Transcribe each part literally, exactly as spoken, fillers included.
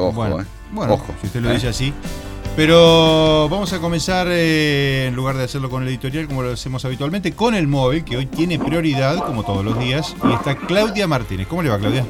ojo, bueno, eh. bueno, ojo, si usted lo eh. dice así. Pero vamos a comenzar, eh, en lugar de hacerlo con el editorial, como lo hacemos habitualmente, con el móvil, que hoy tiene prioridad, como todos los días, y está Claudia Martínez. ¿Cómo le va, Claudia?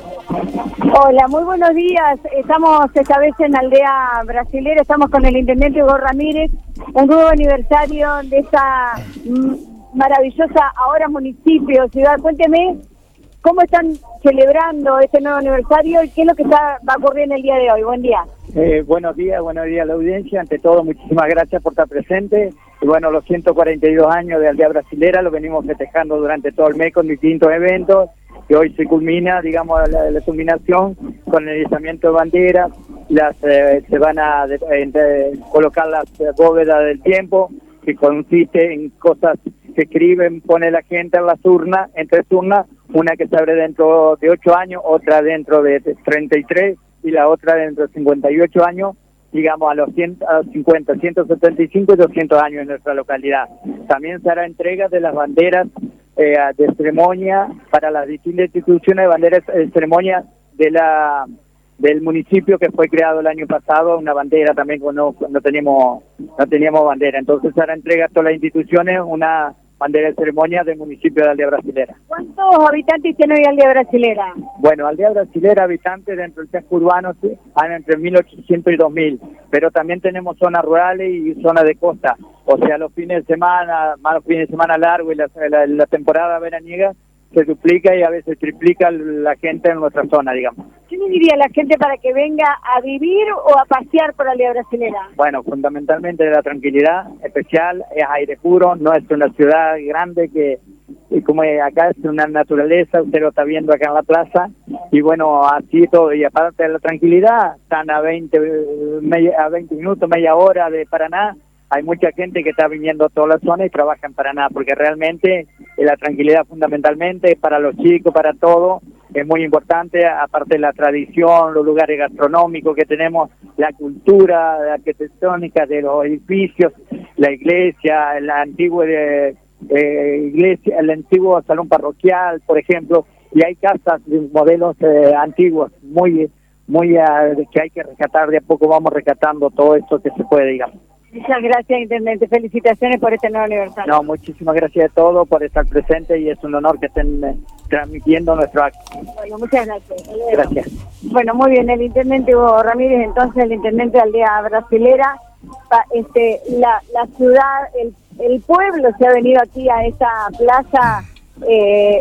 Hola, muy buenos días. Estamos esta vez en Aldea Brasilera, estamos con el intendente Hugo Ramírez, un nuevo aniversario de esta mm, maravillosa ahora municipio, ciudad. Cuénteme cómo están celebrando este nuevo aniversario y qué es lo que está, va a ocurrir en el día de hoy. Buen día. Eh, buenos días, buenos días a la audiencia. Ante todo, muchísimas gracias por estar presente. Y bueno, los ciento cuarenta y dos años de Aldea Brasilera lo venimos festejando durante todo el mes con distintos eventos, que hoy se culmina, digamos, la, la culminación con el izamiento de banderas. Las eh, se van a de, de, colocar las eh, bóvedas del tiempo, que consiste en cosas que escriben, pone la gente en las urnas, en tres urnas, una que se abre dentro de ocho años, otra dentro de treinta y tres y la otra dentro de cincuenta y ocho años, digamos a los, cien, a los cincuenta, ciento setenta y cinco y doscientos años en nuestra localidad. También se hará entrega de las banderas eh, de ceremonia para las distintas instituciones, de banderas de ceremonia de la del municipio que fue creado el año pasado, una bandera también cuando no, no teníamos no teníamos bandera. Entonces se hará entrega a todas las instituciones una bandera de ceremonia del municipio de Aldea Brasilera. ¿Cuántos habitantes tiene hoy Aldea Brasilera? Bueno, Aldea Brasilera, habitantes dentro del casco urbano, sí, hay entre mil ochocientos y dos mil, pero también tenemos zonas rurales y zonas de costa, o sea, los fines de semana, más los fines de semana largos y la, la, la temporada veraniega, se duplica y a veces triplica la gente en nuestra zona, digamos. ¿Qué le diría a la gente para que venga a vivir o a pasear por Aldea Brasilera? Bueno, fundamentalmente la tranquilidad especial, es aire puro, no es una ciudad grande que, y como acá es una naturaleza, usted lo está viendo acá en la plaza, y bueno, así todo, y aparte de la tranquilidad, están a veinte, media, a veinte minutos, media hora de Paraná. Hay mucha gente que está viniendo a toda la zona y trabaja en Paraná, porque realmente la tranquilidad fundamentalmente para los chicos, para todo, es muy importante, aparte de la tradición, los lugares gastronómicos que tenemos, la cultura la arquitectónica de los edificios, la iglesia, la antigua eh, eh, iglesia, el antiguo salón parroquial, por ejemplo, y hay casas de modelos eh, antiguos, muy, muy uh, que hay que rescatar, de a poco vamos rescatando todo esto que se puede, digamos. Muchas gracias, intendente. Felicitaciones por este nuevo aniversario. No, muchísimas gracias a todos por estar presentes y es un honor que estén eh, transmitiendo nuestro acto. Bueno, muchas gracias. Gracias. Bueno, muy bien, el intendente Hugo Ramírez, entonces el intendente de Aldea Brasilera, este, la, la ciudad, el, el pueblo se ha venido aquí a esta plaza eh,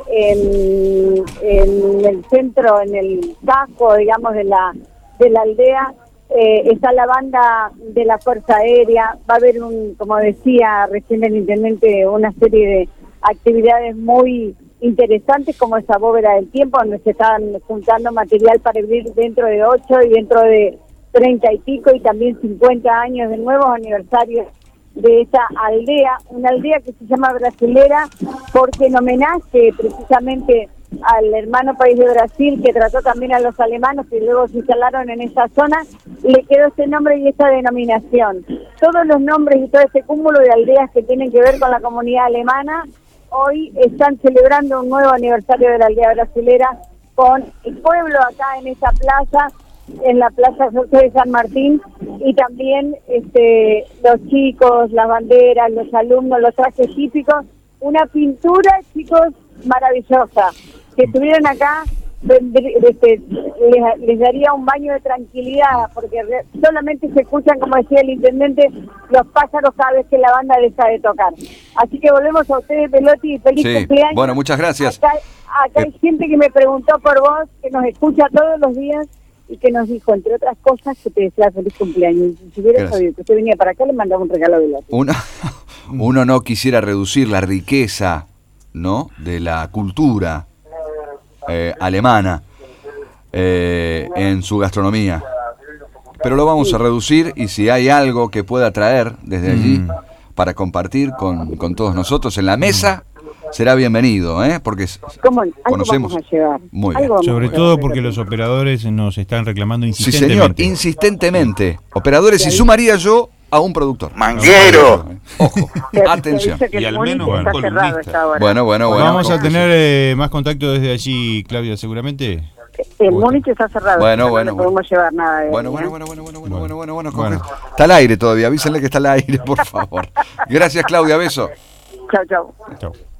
en, en el centro, en el casco, digamos, de la, de la aldea. Eh, está la banda de la Fuerza Aérea, va a haber, un, como decía recién el intendente, una serie de actividades muy interesantes como esa bóveda del tiempo, donde se están juntando material para vivir dentro de ocho y dentro de treinta y pico y también cincuenta años de nuevos aniversarios de esta aldea, una aldea que se llama Brasilera porque en homenaje precisamente al hermano país de Brasil que trató también a los alemanes que luego se instalaron en esa zona, le quedó este nombre y esta denominación. Todos los nombres y todo este cúmulo de aldeas que tienen que ver con la comunidad alemana hoy están celebrando un nuevo aniversario de la aldea brasilera con el pueblo acá en esa plaza, en la Plaza José de San Martín, y también este, los chicos, las banderas, los alumnos, los trajes típicos, una pintura, chicos, maravillosa. Que estuvieran acá, este, les, les daría un baño de tranquilidad, porque re, solamente se escuchan, como decía el intendente, los pájaros cada vez que la banda deja de tocar. Así que volvemos a ustedes, Pelotti, feliz sí. cumpleaños. Bueno, muchas gracias. Acá, acá hay gente que me preguntó por vos, que nos escucha todos los días y que nos dijo, entre otras cosas, que te desea feliz cumpleaños. Si hubiera sabido que usted venía para acá, le mandaba un regalo de Pelotti. Uno, uno no quisiera reducir la riqueza, ¿no?, de la cultura Eh, alemana eh, en su gastronomía, pero lo vamos a reducir, y si hay algo que pueda traer desde allí mm. para compartir con, con todos nosotros en la mesa, será bienvenido, ¿eh? Porque ¿Cómo? conocemos vamos a llevar. muy bien. Sobre todo porque los operadores nos están reclamando insistentemente. Sí, señor, insistentemente. Operadores, y sumaría yo a un productor. ¡Manguero! Ojo, atención. Y al menos un columnista. Bueno, bueno, bueno. Vamos a tener eh, más contacto desde allí, Claudia, seguramente. El Gusta. Múnich está cerrado. Bueno, no bueno, le bueno. podemos llevar nada de Bueno, ahí, bueno, ¿eh? bueno, bueno, bueno, bueno, Bueno. bueno, bueno, Bueno. bueno. Está al aire todavía, avísenle que está al aire, por favor. Gracias, Claudia, beso. Chau, chau. Chau.